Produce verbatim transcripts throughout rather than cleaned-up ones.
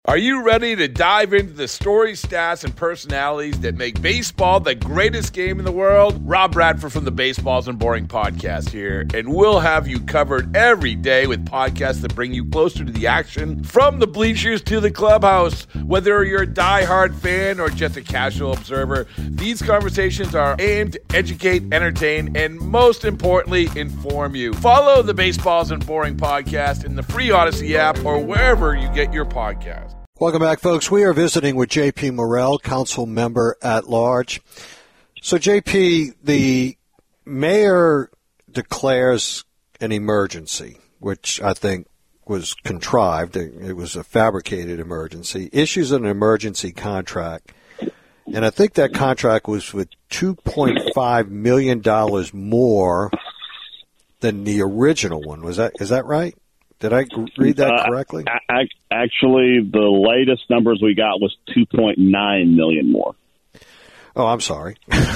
Are you ready to dive into the stories, stats, and personalities that make baseball the greatest game in the world? Rob Bradford from the Baseballs and Boring podcast here, and we'll have you covered every day with podcasts that bring you closer to the action, from the bleachers to the clubhouse. Whether you're a diehard fan or just a casual observer, these conversations are aimed to educate, entertain, and most importantly, inform you. Follow the Baseballs and Boring podcast in the free Odyssey app or wherever you get your podcasts. Welcome back, folks. We are visiting with J P Morrell, council member at large. So, J P, the mayor declares an emergency, which I think was contrived. It was a fabricated emergency, issues an emergency contract, and I think that contract was with two point five million dollars more than the original one. Was that, is that right? Did I read that correctly? Uh, actually, the latest numbers we got was two point nine million dollars more. Oh, I'm sorry.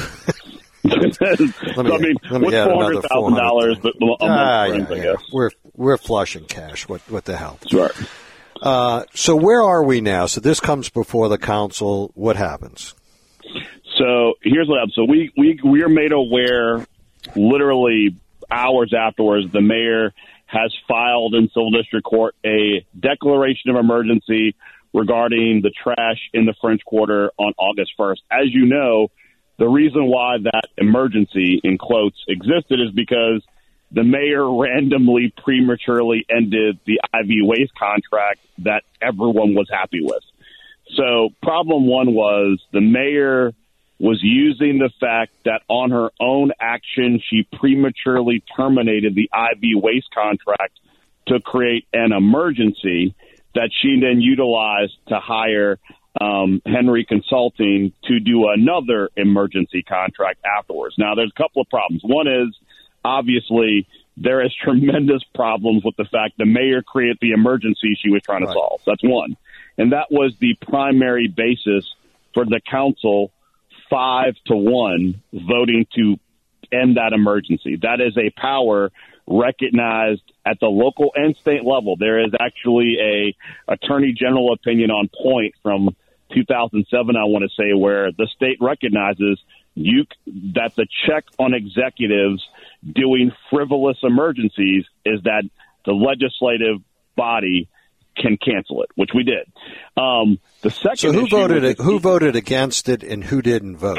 let me, I mean, let me what's add four hundred thousand dollars? But a month ah, brings, yeah, I yeah. guess. We're we're flush in cash. What what the hell? Sure. Uh, so where are we now? So this comes before the council. What happens? So here's what happens. So we we we are made aware, literally hours afterwards. The mayor has filed in civil district court a declaration of emergency regarding the trash in the French Quarter on August first. As you know, the reason why that emergency, in quotes, existed is because the mayor randomly prematurely ended the I V waste contract that everyone was happy with. So problem one was the mayor was using the fact that on her own action, she prematurely terminated the I V waste contract to create an emergency that she then utilized to hire um, Henry Consulting to do another emergency contract afterwards. Now, there's a couple of problems. One is, obviously, there is tremendous problems with the fact the mayor created the emergency she was trying to right. solve. That's one. And that was the primary basis for the council five to one voting to end that emergency. That is a power recognized at the local and state level. There is actually a attorney general opinion on point from two thousand seven, I want to say, where the state recognizes you that the check on executives doing frivolous emergencies is that the legislative body can cancel it, which we did. Um, the second. So who voted? The, who voted against it, and who didn't vote?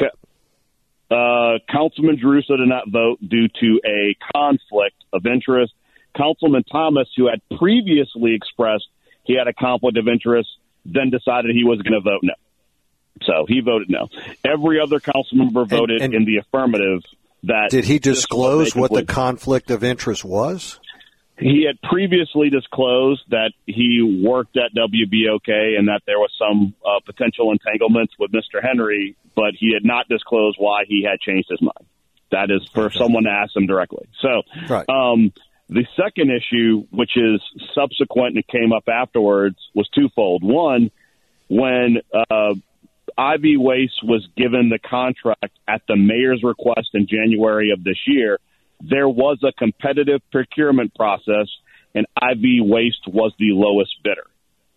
Uh, Councilman Jerusa did not vote due to a conflict of interest. Councilman Thomas, who had previously expressed he had a conflict of interest, then decided he was going to vote no. So he voted no. Every other council member voted and, and in the affirmative. That did he disclose what the conflict of interest was? He had previously disclosed that he worked at W B O K and that there was some uh, potential entanglements with Mister Henry, but he had not disclosed why he had changed his mind. That is for okay. someone to ask him directly. So right. um, the second issue, which is subsequent and came up afterwards, was twofold. One, when uh, I V Waste was given the contract at the mayor's request in January of this year, there was a competitive procurement process, and I V Waste was the lowest bidder.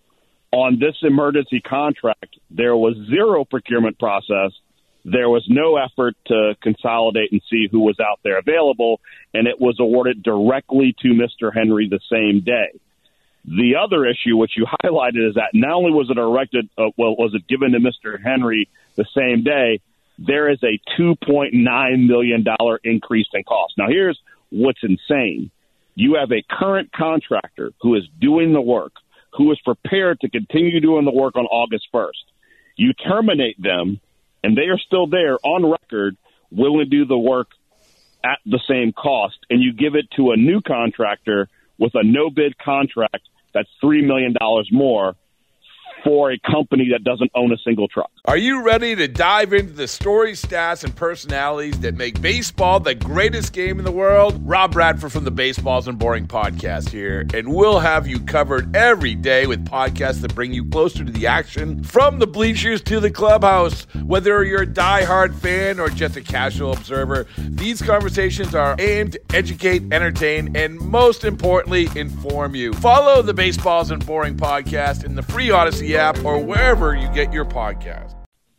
On this emergency contract, there was zero procurement process. There was no effort to consolidate and see who was out there available, and it was awarded directly to Mister Henry the same day. The other issue, which you highlighted, is that not only was it erected, uh, well, was it given to Mister Henry the same day, there is a two point nine million dollars increase in cost. Now, here's what's insane. You have a current contractor who is doing the work, who is prepared to continue doing the work on August first. You terminate them, and they are still there on record, willing to do the work at the same cost, and you give it to a new contractor with a no-bid contract that's three million dollars more for a company that doesn't own a single truck. Are you ready to dive into the stories, stats, and personalities that make baseball the greatest game in the world? Rob Bradford from the Baseballs and Boring podcast here, and we'll have you covered every day with podcasts that bring you closer to the action, from the bleachers to the clubhouse. Whether you're a diehard fan or just a casual observer, these conversations are aimed to educate, entertain, and most importantly, inform you. Follow the Baseballs and Boring podcast in the free Odyssey the app, or wherever you get your podcast.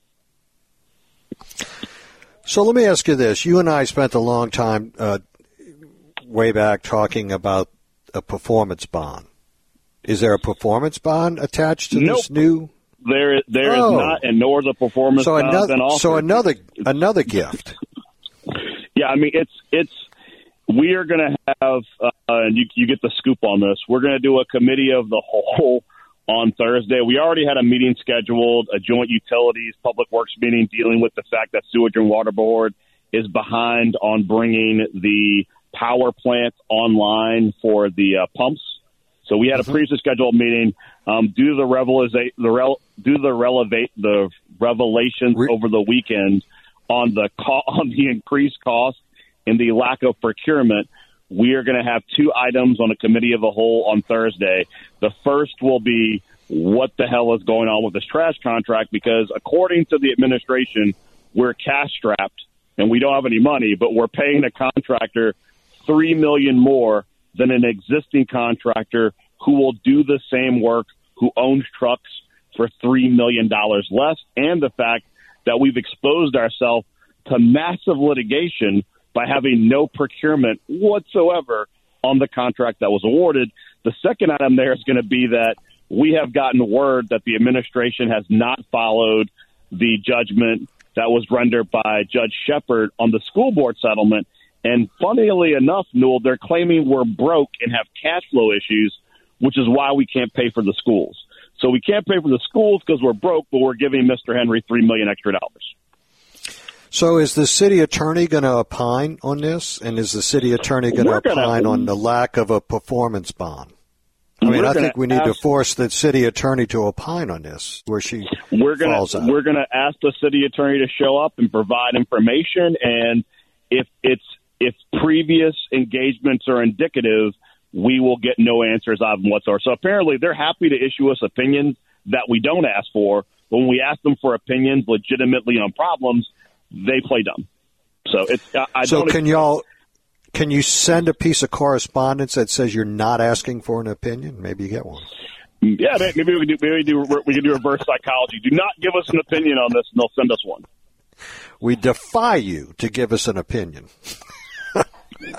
So let me ask you this. You and I spent a long time uh, way back talking about a performance bond. Is there a performance bond attached to nope. this new? There, there oh. is not, and nor is a performance so bond another, been offered. So another, another gift. Yeah, I mean, it's it's. We are going to have, uh, and you, you get the scoop on this. We're going to do a committee of the whole on Thursday. We already had a meeting scheduled, a joint utilities, public works meeting dealing with the fact that Sewage and Water Board is behind on bringing the power plant online for the uh, pumps. So we had a previously scheduled meeting. Um, due to the revelation, the rel- due to the relevate the revelations Re- over the weekend on the co- on the increased cost and the lack of procurement, we are going to have two items on a committee of the whole on Thursday. The first will be what the hell is going on with this trash contract, because according to the administration, we're cash strapped and we don't have any money, but we're paying a contractor three million dollars more than an existing contractor who will do the same work, who owns trucks for three million dollars less, and the fact that we've exposed ourselves to massive litigation by having no procurement whatsoever on the contract that was awarded. The second item there is going to be that we have gotten word that the administration has not followed the judgment that was rendered by Judge Shepard on the school board settlement. And funnily enough, Newell, they're claiming we're broke and have cash flow issues, which is why we can't pay for the schools. So we can't pay for the schools because we're broke, but we're giving Mister Henry three million dollars extra dollars. So is the city attorney going to opine on this? And is the city attorney going to opine on the lack of a performance bond? I mean, I think we need ask, to force the city attorney to opine on this, where she we're gonna, falls out. We're going to ask the city attorney to show up and provide information, and if it's if previous engagements are indicative, we will get no answers out of them whatsoever. So apparently they're happy to issue us opinions that we don't ask for. But when we ask them for opinions legitimately on problems, they play dumb. So it's I, I so don't can y'all can you send a piece of correspondence that says you're not asking for an opinion? Maybe you get one. Yeah, maybe we can do maybe do we can do reverse psychology. Do not give us an opinion on this, and they'll send us one. We defy you to give us an opinion. I mean,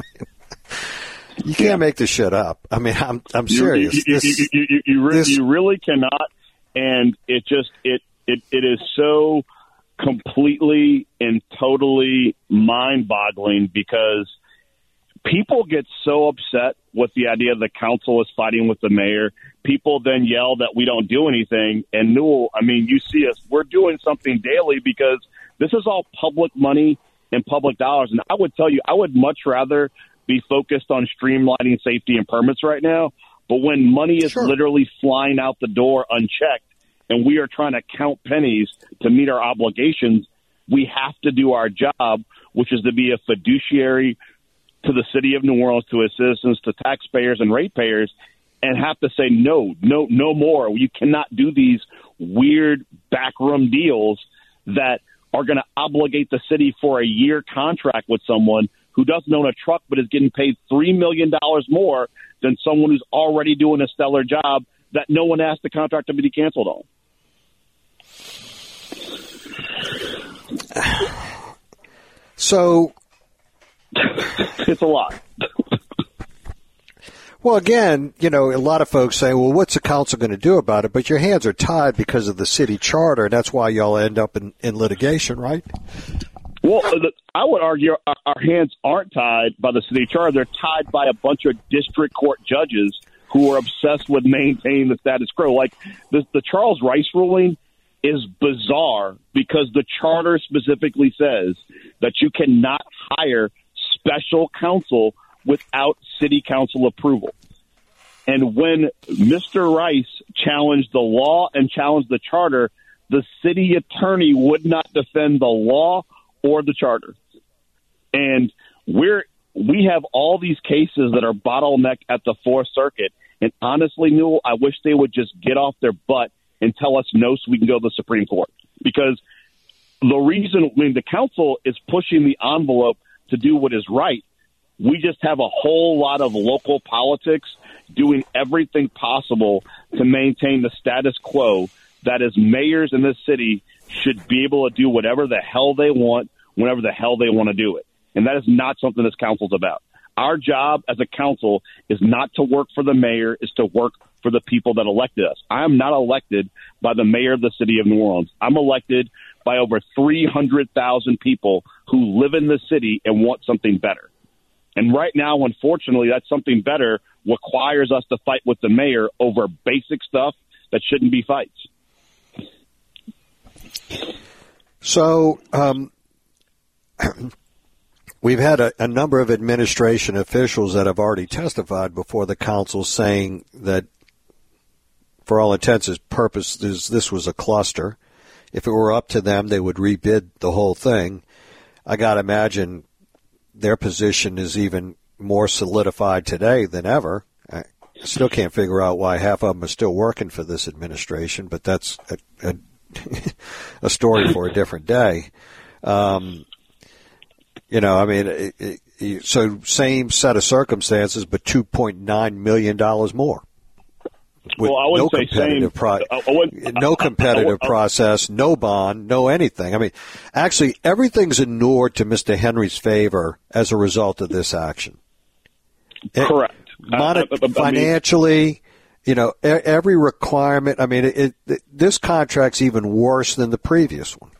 you can't make this shit up. I mean, I'm I'm serious. You, you, this, you, you, you, you, re- this, you really cannot, and it just it it, it is so completely and totally mind-boggling, because people get so upset with the idea the council is fighting with the mayor. People then yell that we don't do anything. And Newell, I mean, you see us, we're doing something daily because this is all public money and public dollars. And I would tell you, I would much rather be focused on streamlining safety and permits right now. But when money is sure. literally flying out the door unchecked, and we are trying to count pennies to meet our obligations, we have to do our job, which is to be a fiduciary to the city of New Orleans, to its citizens, to taxpayers and ratepayers, and have to say, no, no, no more. You cannot do these weird backroom deals that are going to obligate the city for a year contract with someone who doesn't own a truck but is getting paid three million dollars more than someone who's already doing a stellar job that no one asked the contract to be canceled on. So it's a lot. Well, again, you know, a lot of folks say, well, what's the council going to do about it? But your hands are tied because of the city charter, and that's why y'all end up in, in litigation, right? Well, I would argue our, our hands aren't tied by the city charter. They're tied by a bunch of district court judges who are obsessed with maintaining the status quo. Like the, the Charles Rice ruling is bizarre because the charter specifically says that you cannot hire special counsel without city council approval. And when Mister Rice challenged the law and challenged the charter, the city attorney would not defend the law or the charter. And we're we have all these cases that are bottlenecked at the Fourth Circuit. And honestly, Newell, I wish they would just get off their butt and tell us no so we can go to the Supreme Court. Because the reason, I mean, the council is pushing the envelope to do what is right. We just have a whole lot of local politics doing everything possible to maintain the status quo. That is, mayors in this city should be able to do whatever the hell they want, whenever the hell they want to do it. And that is not something this council's about. Our job as a council is not to work for the mayor, is to work for the people that elected us. I am not elected by the mayor of the city of New Orleans. I'm elected by over three hundred thousand people who live in the city and want something better. And right now, unfortunately, that something better requires us to fight with the mayor over basic stuff that shouldn't be fights. So, um, we've had a, a number of administration officials that have already testified before the council saying that, for all intents and purposes, this was a cluster. If it were up to them, they would rebid the whole thing. I got to imagine their position is even more solidified today than ever. I still can't figure out why half of them are still working for this administration, but that's a, a, a story for a different day. Um, you know, I mean, it, it, so same set of circumstances, but two point nine million dollars more. With well, I wouldn't no say competitive same. Pro- I wouldn't, no competitive I, I, I, process, no bond, no anything. I mean, actually, everything's inured to Mister Henry's favor as a result of this action. Correct. Mon- I, I, I, financially, mean, you know, every requirement. I mean, it, it, this contract's even worse than the previous one.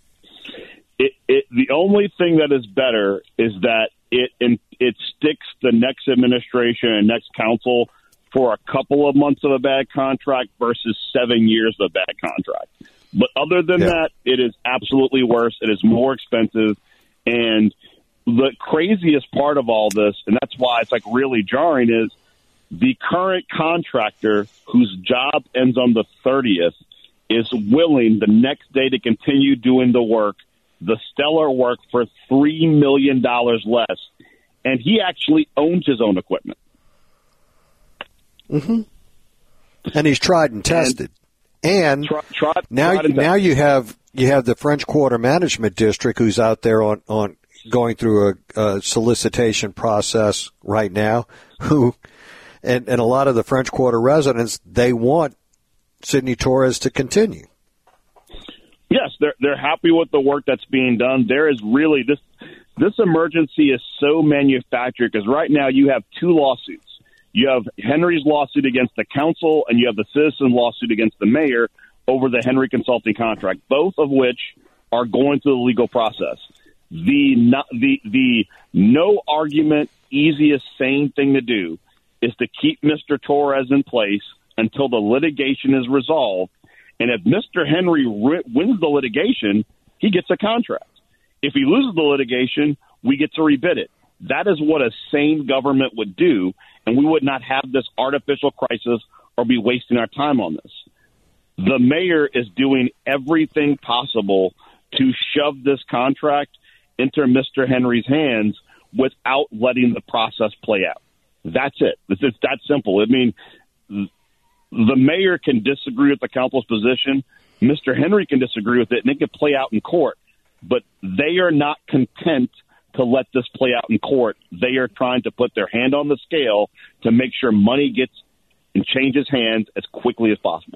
It, it, the only thing that is better is that it it sticks the next administration and next council for a couple of months of a bad contract versus seven years of a bad contract. But other than yeah. that, it is absolutely worse. It is more expensive. And the craziest part of all this, and that's why it's like really jarring, is the current contractor whose job ends on the thirtieth is willing the next day to continue doing the work, the stellar work, for three million dollars less. And he actually owns his own equipment. Mm-hmm. And he's tried and tested. And, and try, try, now, try now you have you have the French Quarter Management District who's out there on, on going through a, a solicitation process right now. Who, and, and a lot of the French Quarter residents, they want Sidney Torres to continue. Yes, they're they're happy with the work that's being done. There is really this this emergency is so manufactured because right now you have two lawsuits. You have Henry's lawsuit against the council, and you have the citizen lawsuit against the mayor over the Henry Consulting contract, both of which are going through the legal process. The no, the the no argument, easiest, sane thing to do is to keep Mister Torres in place until the litigation is resolved. And if Mister Henry re- wins the litigation, he gets a contract. If he loses the litigation, we get to rebid it. That is what a sane government would do, and we would not have this artificial crisis or be wasting our time on this. The mayor is doing everything possible to shove this contract into Mister Henry's hands without letting the process play out. That's it. It's, it's that simple. I mean, the mayor can disagree with the council's position. Mister Henry can disagree with it, and it can play out in court. But they are not content to let this play out in court. They are trying to put their hand on the scale to make sure money gets and changes hands as quickly as possible.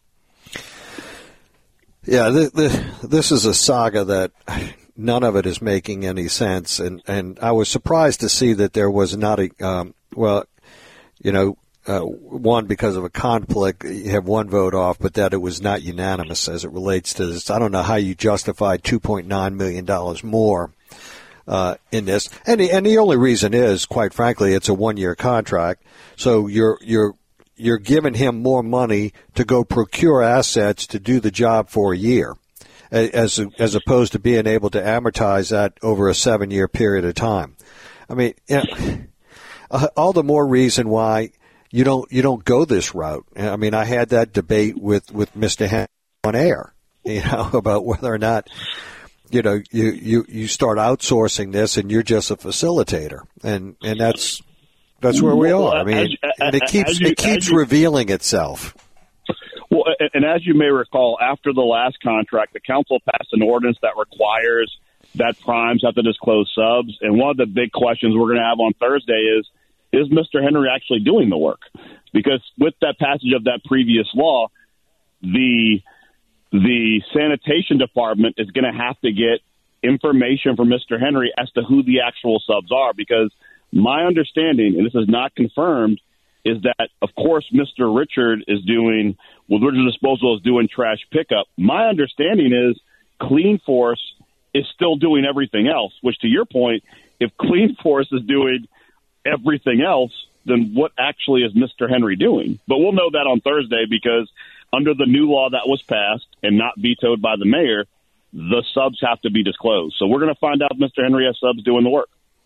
Yeah, the, the, this is a saga that none of it is making any sense. And, and I was surprised to see that there was not a, um, well, you know, uh, one, because of a conflict, you have one vote off, but that it was not unanimous as it relates to this. I don't know how you justify two point nine million dollars more Uh, in this, and the, and the only reason is, quite frankly, it's a one-year contract. So you're you're you're giving him more money to go procure assets to do the job for a year, as as opposed to being able to amortize that over a seven-year period of time. I mean, you know, all the more reason why you don't you don't go this route. I mean, I had that debate with with Mister Henry on air, you know, about whether or not, you know, you, you, you start outsourcing this and you're just a facilitator. And, and that's, that's where we are. I mean, as, and it keeps, you, it keeps you, revealing itself. Well, and as you may recall, after the last contract, the council passed an ordinance that requires that primes have to disclose subs. And one of the big questions we're going to have on Thursday is, is Mister Henry actually doing the work? Because with that passage of that previous law, the the sanitation department is going to have to get information from Mister Henry as to who the actual subs are. Because my understanding, and this is not confirmed, is that, of course, Mister Richard is doing, well, Richard Disposal is doing trash pickup. My understanding is Clean Force is still doing everything else, which, to your point, if Clean Force is doing everything else, then what actually is Mister Henry doing? But we'll know that on Thursday, because under the new law that was passed and not vetoed by the mayor, the subs have to be disclosed. So we're going to find out if Mister Henry has subs doing the work.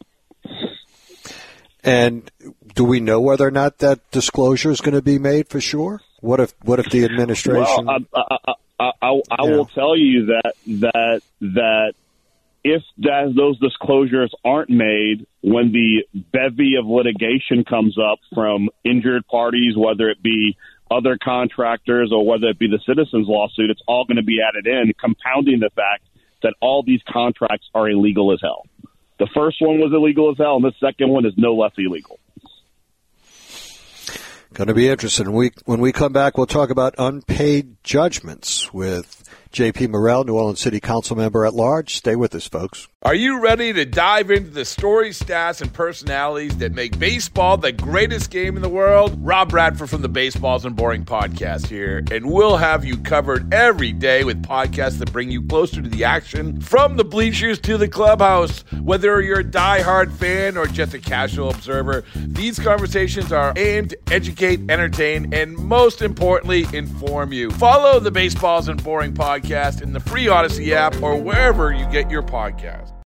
And do we know whether or not that disclosure is going to be made for sure? What if what if the administration? Well, I, I, I, I, I yeah. will tell you that that that if that, those disclosures aren't made when the bevy of litigation comes up from injured parties, whether it be other contractors or whether it be the citizens lawsuit, it's all going to be added in, compounding the fact that all these contracts are illegal as hell. The first one was illegal as hell, and the second one is no less illegal. Going to be interesting. We, when we come back, we'll talk about unpaid judgments with J P Morrell, New Orleans City Council member at large. Stay with us, folks. Are you ready to dive into the stories, stats, and personalities that make baseball the greatest game in the world? Rob Bradford from the Baseballs and Boring podcast here, and we'll have you covered every day with podcasts that bring you closer to the action, from the bleachers to the clubhouse. Whether you're a diehard fan or just a casual observer, these conversations are aimed to educate, entertain, and most importantly, inform you. Follow the Baseballs and Boring podcast in the free Odyssey app or wherever you get your podcasts.